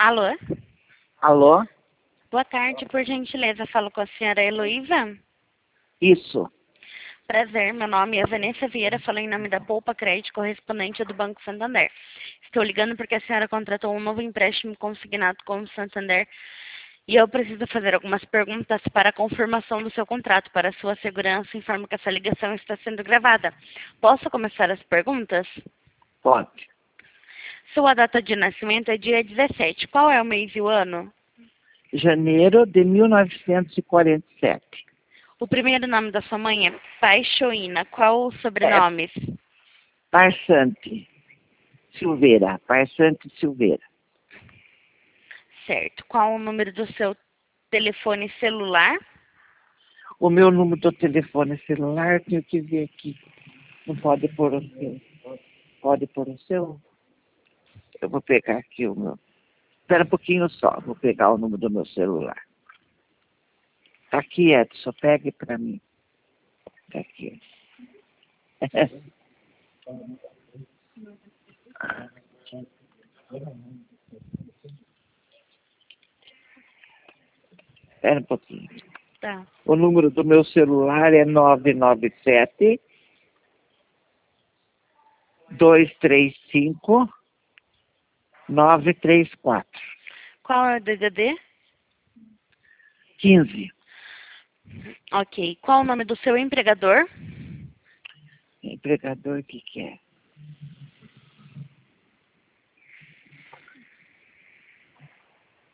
Alô? Alô? Boa tarde, por gentileza, falo com a senhora Heloísa? Isso. Prazer, meu nome é Vanessa Vieira, falo em nome da Poupa Crédito, correspondente do Banco Santander. Estou ligando porque a senhora contratou um novo empréstimo consignado com o Santander e eu preciso fazer algumas perguntas para a confirmação do seu contrato. Para sua segurança, informo que essa ligação está sendo gravada. Posso começar as perguntas? Pode. Sua data de nascimento é dia 17. Qual é o mês e o ano? Janeiro de 1947. O primeiro nome da sua mãe é Paixoína. Qual os sobrenomes? Parsante Silveira. Parsante Silveira. Certo. Qual o número do seu telefone celular? O meu número do telefone celular, tenho que ver aqui. Não pode pôr o seu. Pode pôr o seu? Eu vou pegar aqui o meu. Espera um pouquinho só. Vou pegar o número do meu celular. Tá aqui, Edson. Pegue para mim. Tá aqui. Espera um pouquinho. Tá. O número do meu celular é 997 235 934 Qual é o DDD? 15. Ok. Qual o nome do seu empregador? Empregador, o que é?